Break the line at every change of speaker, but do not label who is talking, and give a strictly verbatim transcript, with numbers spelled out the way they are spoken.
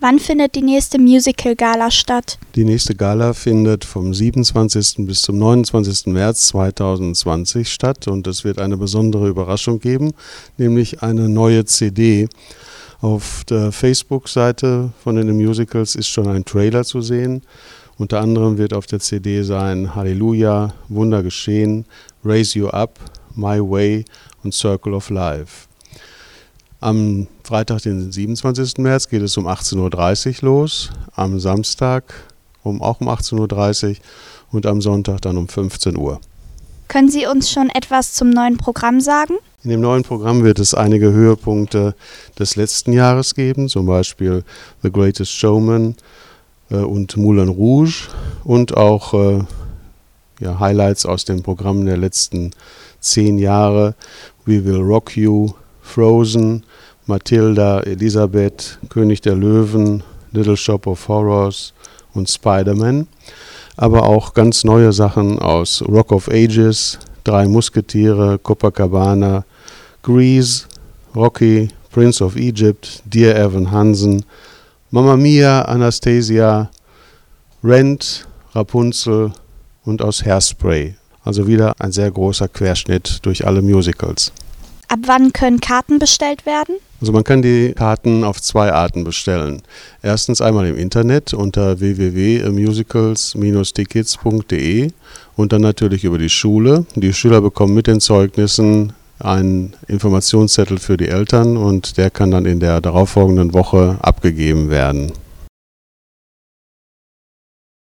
Wann findet die nächste Musical-Gala statt?
Die nächste Gala findet vom siebenundzwanzigsten bis zum neunundzwanzigsten März zweitausendzwanzig statt und es wird eine besondere Überraschung geben, nämlich eine neue C D. Auf der Facebook-Seite von den Musicals ist schon ein Trailer zu sehen. Unter anderem wird auf der C D sein Halleluja, Wunder geschehen, Raise You Up, My Way und Circle of Life. Am Freitag, den siebenundzwanzigsten März, geht es um achtzehn Uhr dreißig los, am Samstag um, auch um achtzehn Uhr dreißig und am Sonntag dann um fünfzehn Uhr.
Können Sie uns schon etwas zum neuen Programm sagen?
In dem neuen Programm wird es einige Höhepunkte des letzten Jahres geben, zum Beispiel The Greatest Showman äh, und Moulin Rouge und auch äh, ja, Highlights aus den Programmen der letzten zehn Jahre, We Will Rock You, Frozen, Matilda, Elisabeth, König der Löwen, Little Shop of Horrors und Spider-Man. Aber auch ganz neue Sachen aus Rock of Ages, Drei Musketiere, Copacabana, Grease, Rocky, Prince of Egypt, Dear Evan Hansen, Mamma Mia, Anastasia, Rent, Rapunzel und aus Hairspray. Also wieder ein sehr großer Querschnitt durch alle Musicals.
Ab wann können Karten bestellt werden?
Also man kann die Karten auf zwei Arten bestellen. Erstens einmal im Internet unter w w w punkt musicals Bindestrich tickets punkt de und dann natürlich über die Schule. Die Schüler bekommen mit den Zeugnissen einen Informationszettel für die Eltern und der kann dann in der darauffolgenden Woche abgegeben werden.